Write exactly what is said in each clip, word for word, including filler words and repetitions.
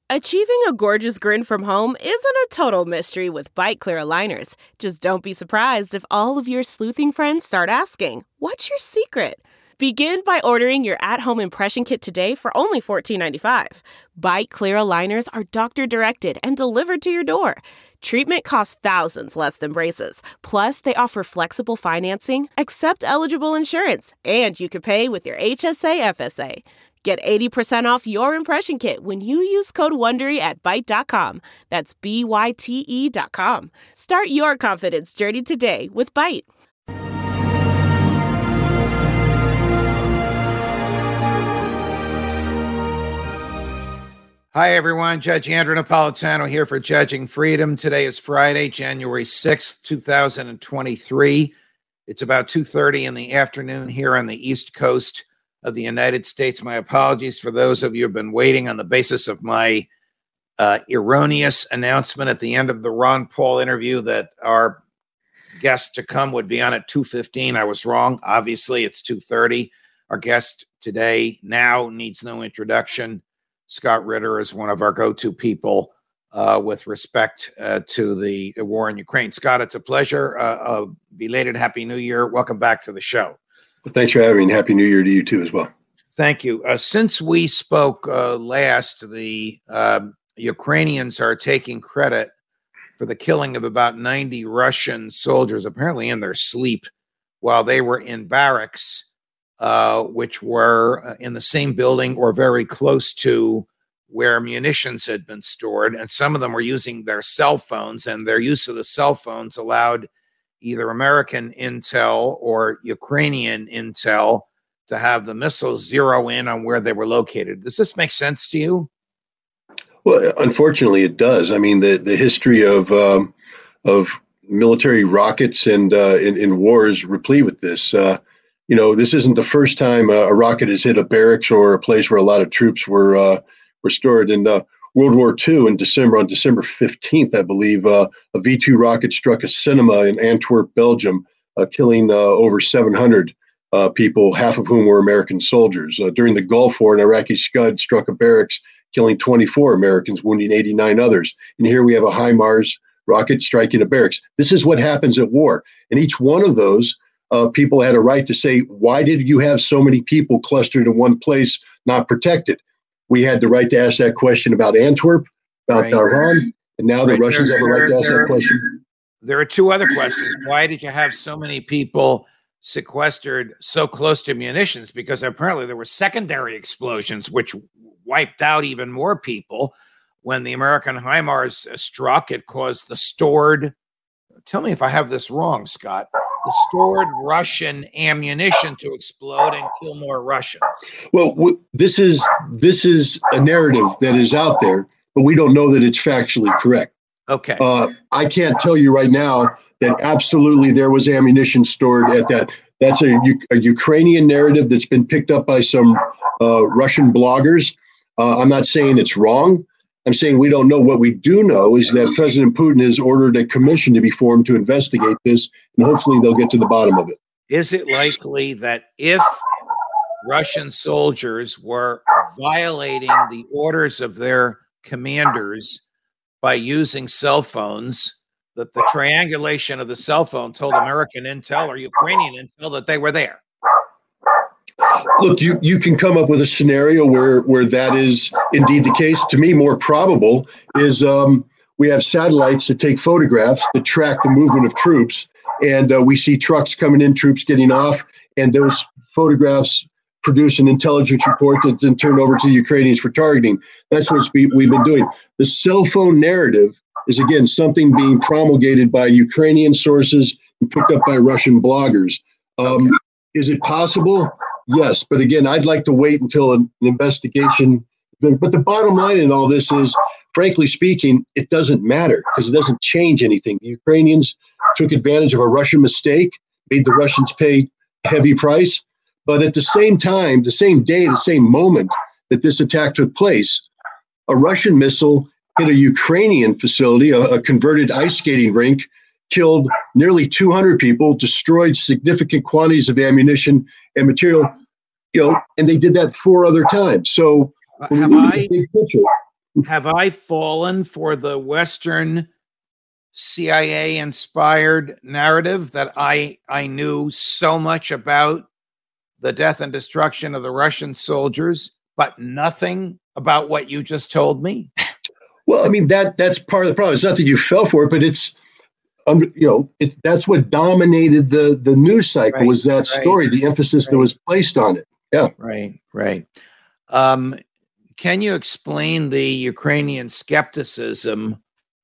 Achieving a gorgeous grin from home isn't a total mystery with Byte Clear aligners. Just don't be surprised if all of your sleuthing friends start asking, "What's your secret?" Begin by ordering your at-home impression kit today for only fourteen ninety-five. Byte Clear aligners are doctor-directed and delivered to your door. Treatment costs thousands less than braces. Plus, they offer flexible financing, accept eligible insurance, and you can pay with your H S A F S A. Get eighty percent off your impression kit when you use code WONDERY at byte dot com. That's B Y T E dot com. Start your confidence journey today with Byte. Hi, everyone. Judge Andrew Napolitano here for Judging Freedom. Today is Friday, January sixth, two thousand twenty-three. It's about two thirty in the afternoon here on the East Coast of the United States. My apologies for those of you who have been waiting on the basis of my uh, erroneous announcement at the end of the Ron Paul interview that our guest to come would be on at two fifteen. I was wrong. Obviously, it's two thirty. Our guest today now needs no introduction. Scott Ritter is one of our go-to people uh, with respect uh, to the war in Ukraine. Scott, it's a pleasure. Uh, a belated Happy New Year. Welcome back to the show. Well, thanks for having me. Happy New Year to you too as well. Thank you. Uh, since we spoke uh, last, the uh, Ukrainians are taking credit for the killing of about ninety Russian soldiers, apparently in their sleep, while they were in barracks, uh, which were in the same building or very close to where munitions had been stored. And some of them were using their cell phones, and their use of the cell phones allowed either American intel or Ukrainian intel to have the missiles zero in on where they were located. Does this make sense to you? Well, unfortunately, it does. I mean, the, the history of um, of military rockets and uh, in, in wars replete with this. Uh, you know, this isn't the first time uh, a rocket has hit a barracks or a place where a lot of troops were uh, were stored. And uh, World War Two in December, on December fifteenth, I believe, uh, a V two rocket struck a cinema in Antwerp, Belgium, uh, killing uh, over seven hundred uh, people, half of whom were American soldiers. Uh, during the Gulf War, an Iraqi Scud struck a barracks, killing twenty-four Americans, wounding eighty-nine others. And here we have a HIMARS rocket striking a barracks. This is what happens at war. And each one of those uh, people had a right to say, why did you have so many people clustered in one place, not protected? We had the right to ask that question about Antwerp, about right. Iran, and now the right. Russians there, have the right there, to ask there, that question. There are two other questions. Why did you have so many people sequestered so close to munitions? Because apparently there were secondary explosions which wiped out even more people. When the American HIMARS struck, it caused the stored, tell me if I have this wrong, Scott, the stored Russian ammunition to explode and kill more Russians. Well, w- this is this is a narrative that is out there, but we don't know that it's factually correct. Okay. Uh, I can't tell you right now that absolutely there was ammunition stored at that. That's a, a Ukrainian narrative that's been picked up by some uh, Russian bloggers. Uh, I'm not saying it's wrong. I'm saying we don't know. What we do know is that President Putin has ordered a commission to be formed to investigate this, and hopefully they'll get to the bottom of it. Is it likely that if Russian soldiers were violating the orders of their commanders by using cell phones, that the triangulation of the cell phone told American intel or Ukrainian intel that they were there? Look, you, you can come up with a scenario where, where that is indeed the case. To me, more probable is um, we have satellites that take photographs that track the movement of troops, and uh, we see trucks coming in, troops getting off, and those photographs produce an intelligence report that's then turned over to the Ukrainians for targeting. That's what we've been doing. The cell phone narrative is, again, something being promulgated by Ukrainian sources and picked up by Russian bloggers. Um, okay. Is it possible? Yes, but again, I'd like to wait until an, an investigation. But the bottom line in all this is, frankly speaking, it doesn't matter because it doesn't change anything. The Ukrainians took advantage of a Russian mistake, made the Russians pay a heavy price. But at the same time, the same day, the same moment that this attack took place, a Russian missile hit a Ukrainian facility, a, a converted ice skating rink, killed nearly two hundred people, destroyed significant quantities of ammunition and material, you know, and they did that four other times. So when have we look I, at the big picture, have I fallen for the Western C I A-inspired narrative that I I knew so much about the death and destruction of the Russian soldiers, but nothing about what you just told me? Well, I mean, that that's part of the problem. It's not that you fell for it, but it's, um, you know, it's that's what dominated the the news cycle, Right, was that right, story, the emphasis right. that was placed on it. Yeah. Right, right. Um, can you explain the Ukrainian skepticism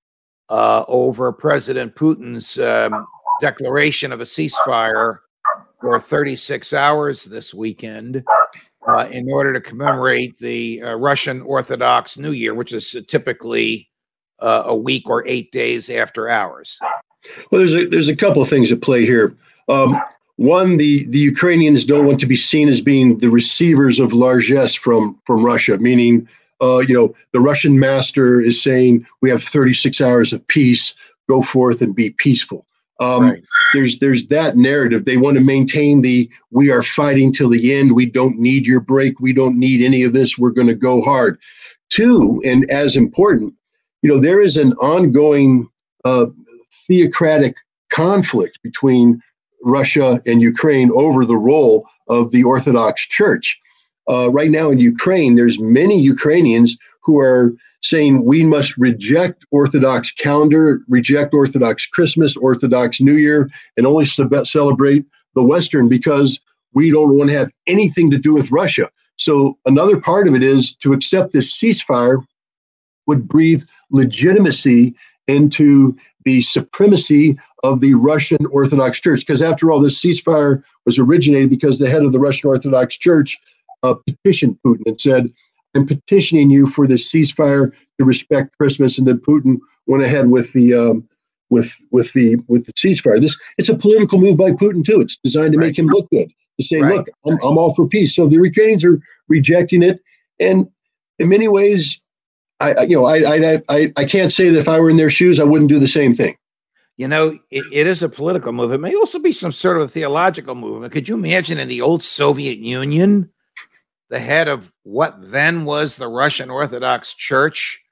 uh, over President Putin's um, declaration of a ceasefire for thirty-six hours this weekend uh, in order to commemorate the uh, Russian Orthodox New Year, which is typically uh, a week or eight days after ours? Well, there's a there's a couple of things at play here. Um, one, the the Ukrainians don't want to be seen as being the receivers of largesse from from Russia, meaning, uh, you know, the Russian master is saying we have thirty-six hours of peace. Go forth and be peaceful. Um, Right. There's there's that narrative. They want to maintain the we are fighting till the end. We don't need your break. We don't need any of this. We're going to go hard. Two, and as important, you know, there is an ongoing uh, theocratic conflict between Russia and Ukraine over the role of the Orthodox Church. Uh, right now in Ukraine, there's many Ukrainians who are saying we must reject Orthodox calendar, reject Orthodox Christmas, Orthodox New Year, and only ce- celebrate the Western because we don't want to have anything to do with Russia. So another part of it is to accept this ceasefire would breathe legitimacy into the supremacy of the Russian Orthodox Church. Because after all, this ceasefire was originated because the head of the Russian Orthodox Church uh, petitioned Putin and said, I'm petitioning you for this ceasefire to respect Christmas. And then Putin went ahead with the um, with with the with the ceasefire. This it's a political move by Putin too. It's designed to Right. make him look good, to say, Right. look, I'm, I'm all for peace. So the Ukrainians are rejecting it, and in many ways, I, I you know I, I I I can't say that if I were in their shoes, I wouldn't do the same thing. You know, it, it is a political move. It may also be some sort of a theological movement. Could you imagine in the old Soviet Union, the head of what then was the Russian Orthodox Church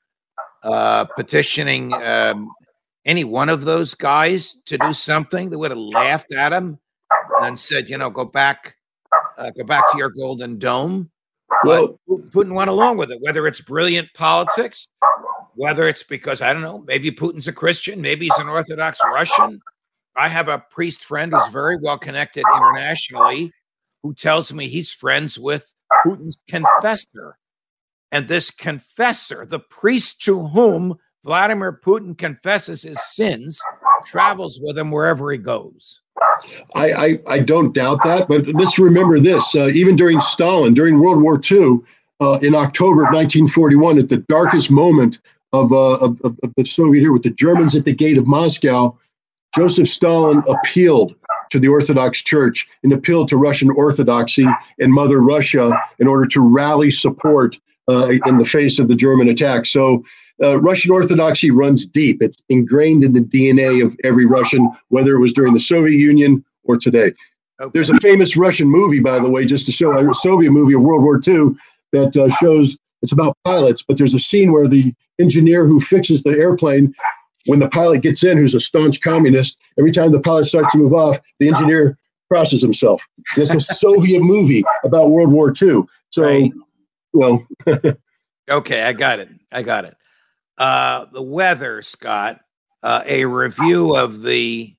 uh, petitioning um, any one of those guys to do something that would have laughed at him and said, you know, go back, uh, go back to your golden dome. Well, But Putin went along with it, whether it's brilliant politics, whether it's because, I don't know, maybe Putin's a Christian, maybe he's an Orthodox Russian. I have a priest friend who's very well connected internationally who tells me he's friends with Putin's confessor. And this confessor, the priest to whom Vladimir Putin confesses his sins, travels with him wherever he goes. I, I, I don't doubt that, but let's remember this. Uh, even during Stalin, during World War Two, uh, in October of nineteen forty-one, at the darkest moment of, uh, of, of the Soviet era, with the Germans at the gate of Moscow, Joseph Stalin appealed to the Orthodox Church and appealed to Russian Orthodoxy and Mother Russia in order to rally support uh, in the face of the German attack. So uh, Russian Orthodoxy runs deep. It's ingrained in the D N A of every Russian, whether it was during the Soviet Union or today. Okay. There's a famous Russian movie, by the way, just to show a Soviet movie of World War Two that uh, shows it's about pilots, but there's a scene where the engineer who fixes the airplane, when the pilot gets in, who's a staunch communist, every time the pilot starts to move off, the engineer crosses himself. It's a Soviet movie about World War Two. So, Right. well, Okay, I got it. I got it. Uh, the weather, Scott, uh, a review of the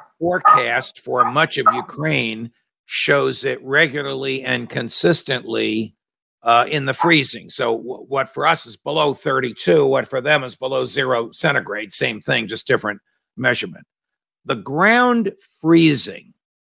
forecast for much of Ukraine shows it regularly and consistently uh, in the freezing. So w- what for us is below thirty-two, what for them is below zero centigrade, same thing, just different measurement. The ground freezing.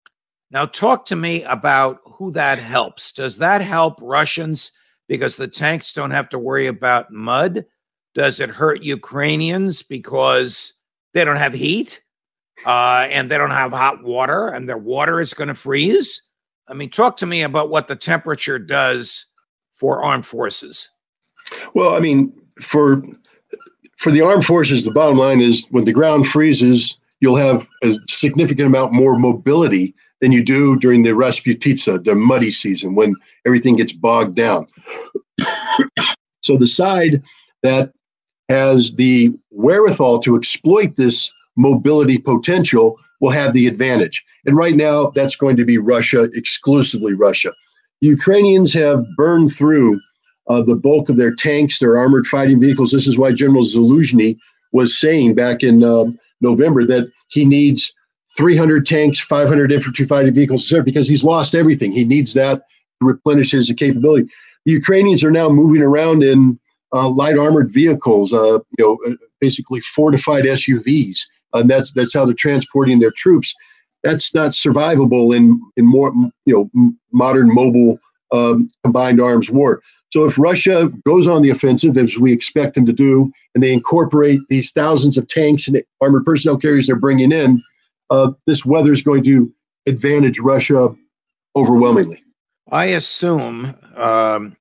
Now talk to me about who that helps. Does that help Russians because the tanks don't have to worry about mud? Does it hurt Ukrainians because they don't have heat uh, and they don't have hot water and their water is going to freeze? I mean, talk to me about what the temperature does for armed forces. well, I mean, for for the armed forces, the bottom line is when the ground freezes, you'll have a significant amount more mobility than you do during the Rasputitsa, the muddy season, when everything gets bogged down. So the side that has the wherewithal to exploit this mobility potential will have the advantage. And right now, that's going to be Russia, exclusively Russia. The Ukrainians have burned through uh, the bulk of their tanks, their armored fighting vehicles. This is why General Zaluzhny was saying back in um, November that he needs three hundred tanks, five hundred infantry fighting vehicles, because he's lost everything. He needs that to replenish his capability. The Ukrainians are now moving around in uh, light armored vehicles, uh, you know, basically fortified S U Vs. And that's that's how they're transporting their troops. That's not survivable in in more you know m- modern mobile um, combined arms war. So if Russia goes on the offensive, as we expect them to do, and they incorporate these thousands of tanks and armored personnel carriers they're bringing in, uh, this weather is going to advantage Russia overwhelmingly. I assume um,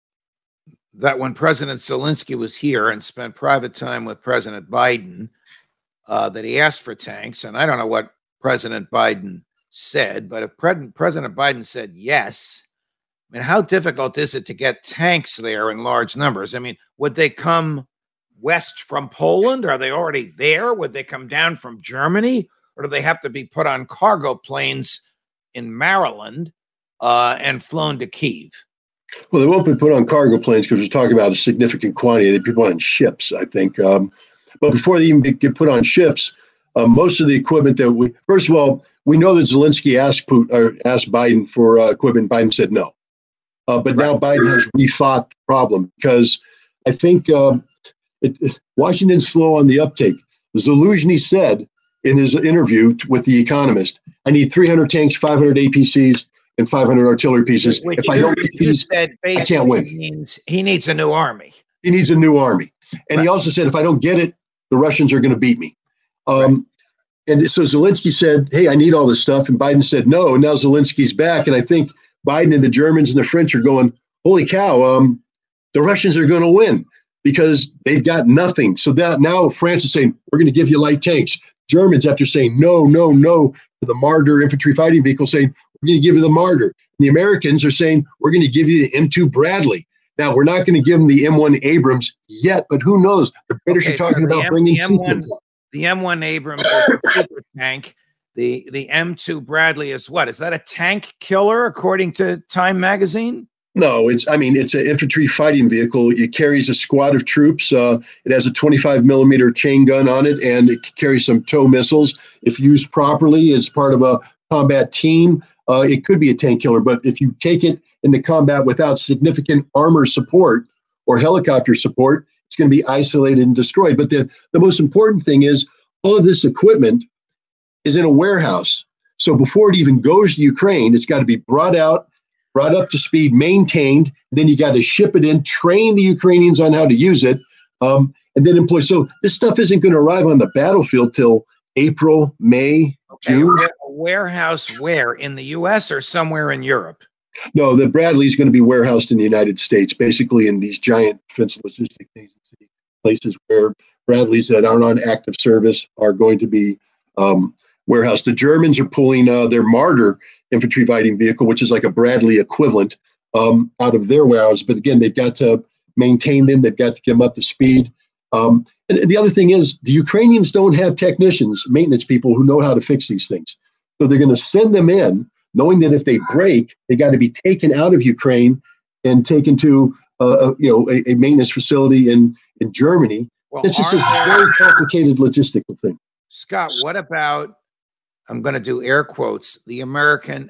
that when President Zelensky was here and spent private time with President Biden, uh, that he asked for tanks. And I don't know what President Biden said, but if Pre- President Biden said yes, I mean, how difficult is it to get tanks there in large numbers? I mean, would they come west from Poland? Are they already there? Would they come down from Germany? Or do they have to be put on cargo planes in Maryland uh, and flown to Kyiv? Well, they won't be put on cargo planes because we're talking about a significant quantity. They'd be put on ships, I think. Um, but before they even get put on ships, uh, most of the equipment that we, first of all, we know that Zelensky asked Putin, or asked Biden for uh, equipment. Biden said no. Uh, but now Biden has rethought the problem because I think um, it, Washington's slow on the uptake. Zaluzhny said in his interview t- with The Economist, I need three hundred tanks, five hundred A P Cs, and five hundred artillery pieces. Which if I don't get these, said I can't win. Means he needs a new army. He needs a new army. And right. He also said, if I don't get it, the Russians are going to beat me. Um, right. And so Zelensky said, hey, I need all this stuff. And Biden said no. And now Zelensky's back. And I think Biden and the Germans and the French are going, holy cow, um, the Russians are going to win because they've got nothing. So that now France is saying, we're going to give you light tanks. Germans, after saying no, no, no to the Marder infantry fighting vehicle, saying, we're going to give you the Marder. And the Americans are saying, we're going to give you the M two Bradley. Now, we're not going to give them the M one Abrams yet, but who knows? The British okay, are talking so about M- bringing the M one, the M one Abrams is a super tank. The the M two Bradley is what? Is that a tank killer, according to Time magazine? No, it's. I mean, it's an infantry fighting vehicle. It carries a squad of troops. Uh, it has a twenty-five millimeter chain gun on it, and it carries some tow missiles. If used properly as part of a combat team, uh, it could be a tank killer. But if you take it into combat without significant armor support or helicopter support, it's going to be isolated and destroyed. But the, the most important thing is all of this equipment is in a warehouse. So before it even goes to Ukraine, it's got to be brought out, brought up to speed, maintained. Then you got to ship it in, train the Ukrainians on how to use it, um, and then employ. So this stuff isn't going to arrive on the battlefield till April, May, okay. June. A warehouse where? In the U S or somewhere in Europe? No, the Bradley is going to be warehoused in the United States, basically in these giant defense logistics agency places where Bradleys that aren't on active service are going to be um, warehoused. The Germans are pulling uh, their Marder infantry fighting vehicle, which is like a Bradley equivalent, um, out of their warehouse. But again, they've got to maintain them. They've got to get them up to speed. Um, and the other thing is the Ukrainians don't have technicians, maintenance people who know how to fix these things. So they're going to send them in, knowing that if they break, they got to be taken out of Ukraine and taken to uh, you know a, a maintenance facility in, in Germany. Well, it's just a there, very complicated logistical thing. Scott, what about, I'm going to do air quotes, the American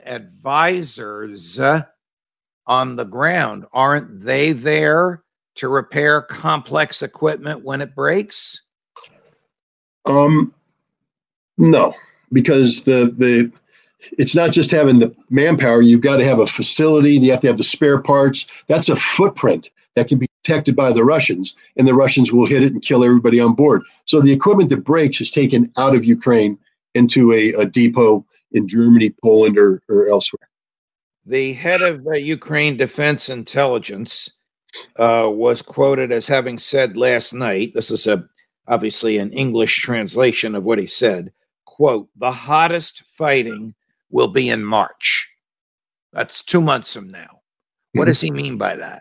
advisors uh, on the ground? Aren't they there to repair complex equipment when it breaks? Um, no, because the the it's not just having the manpower. You've got to have a facility. You have to have the spare parts. That's a footprint that can be detected by the Russians, and the Russians will hit it and kill everybody on board. So the equipment that breaks is taken out of Ukraine into a, a depot in Germany, Poland, or, or elsewhere. The head of uh, Ukraine Defense Intelligence uh, was quoted as having said last night, this is a obviously an English translation of what he said, quote, the hottest fighting will be in March. That's two months from now. What mm-hmm. does he mean by that?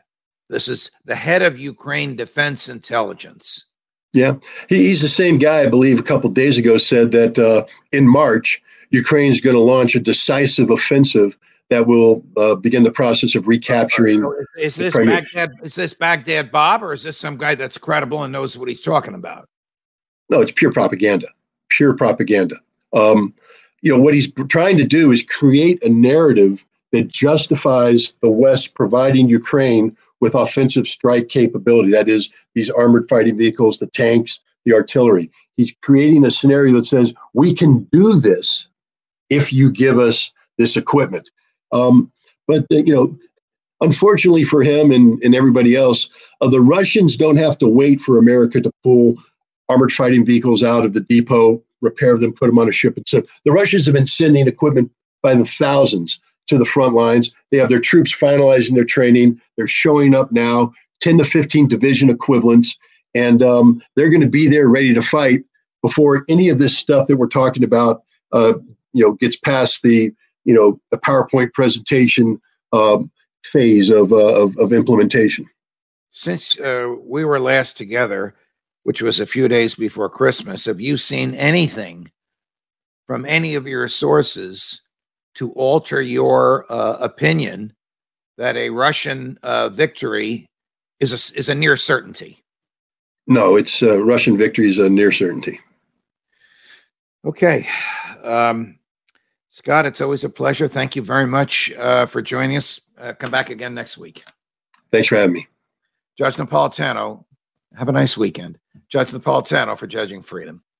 This is the head of Ukraine Defense Intelligence. Yeah, he, he's the same guy, I believe, a couple of days ago said that uh, in March, Ukraine is going to launch a decisive offensive that will uh, begin the process of recapturing. Is this Baghdad? Is this Baghdad Bob, or is this some guy that's credible and knows what he's talking about? No, it's pure propaganda. Pure propaganda. Um, you know, what he's trying to do is create a narrative that justifies the West providing Ukraine with offensive strike capability. That is, these armored fighting vehicles, the tanks, the artillery. He's creating a scenario that says we can do this if you give us this equipment. Um, but, uh, you know, unfortunately for him and, and everybody else, uh, the Russians don't have to wait for America to pull armored fighting vehicles out of the depot, repair them, put them on a ship. And so the Russians have been sending equipment by the thousands to the front lines. They have their troops finalizing their training. They're showing up now, ten to fifteen division equivalents, and um, they're going to be there ready to fight before any of this stuff that we're talking about, uh, you know, gets past the, you know, the PowerPoint presentation um, phase of, uh, of of implementation. Since uh, we were last together, which was a few days before Christmas, have you seen anything from any of your sources to alter your uh, opinion that a Russian uh, victory is a, is a near certainty? No, it's uh, Russian victory is a near certainty. Okay. Um, Scott, it's always a pleasure. Thank you very much uh, for joining us. Uh, come back again next week. Thanks for having me. Judge Napolitano, have a nice weekend. Judge Napolitano for Judging Freedom.